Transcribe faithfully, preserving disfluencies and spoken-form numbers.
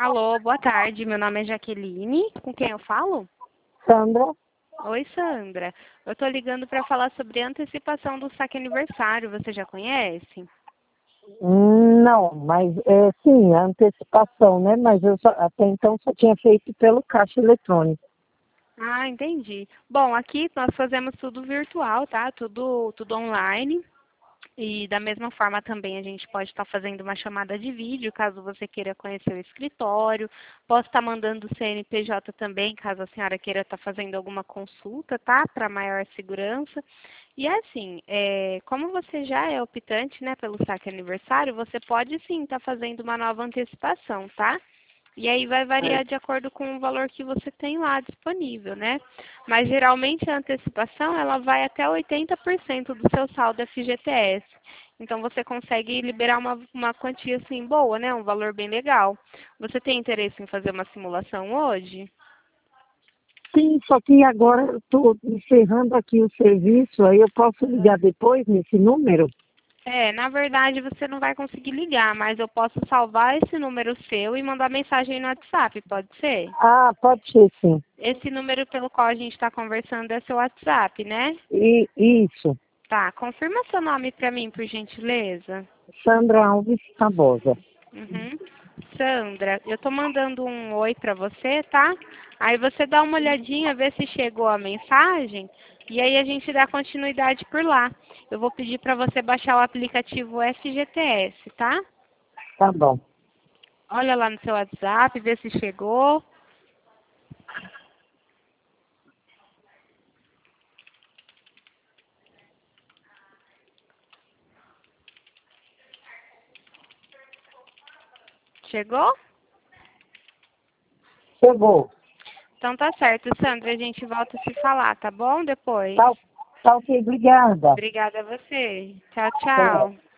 Alô, boa tarde. Meu nome é Jaqueline. Com quem eu falo? Sandra? Oi, Sandra. Eu estou ligando para falar sobre a antecipação do saque aniversário. Você já conhece? Não, mas é, sim, a antecipação, né? Mas eu só, até então só tinha feito pelo caixa eletrônico. Ah, entendi. Bom, aqui nós fazemos tudo virtual, tá? Tudo, tudo online. E da mesma forma também a gente pode estar fazendo uma chamada de vídeo, caso você queira conhecer o escritório. Posso estar mandando o C N P J também, caso a senhora queira estar fazendo alguma consulta, tá? Para maior segurança. E assim, é, como você já é optante, né, pelo saque aniversário, você pode sim estar fazendo uma nova antecipação, tá? E aí vai variar de acordo com o valor que você tem lá disponível, né? Mas geralmente a antecipação ela vai até oitenta por cento do seu saldo F G T S. Então você consegue liberar uma, uma quantia assim boa, né? Um valor bem legal. Você tem interesse em fazer uma simulação hoje? Sim, só que agora eu estou encerrando aqui o serviço, aí eu posso ligar depois nesse número? É, na verdade você não vai conseguir ligar, mas eu posso salvar esse número seu e mandar mensagem no WhatsApp, pode ser? Ah, pode ser sim. Esse número pelo qual a gente está conversando é seu WhatsApp, né? E, isso, Tá, confirma seu nome para mim, por gentileza. Sandra Alves Tabosa. Uhum. Sandra, eu tô mandando um oi para você, tá? Aí você dá uma olhadinha, vê se chegou a mensagem e aí a gente dá continuidade por lá. Eu vou pedir para você baixar o aplicativo F G T S, tá? Tá bom. Olha lá no seu WhatsApp, vê se chegou. Chegou? Chegou. Então tá certo, Sandra, a gente volta a se falar, tá bom? Depois. Tá, tá ok, obrigada. Obrigada a você. Tchau, Até. tchau.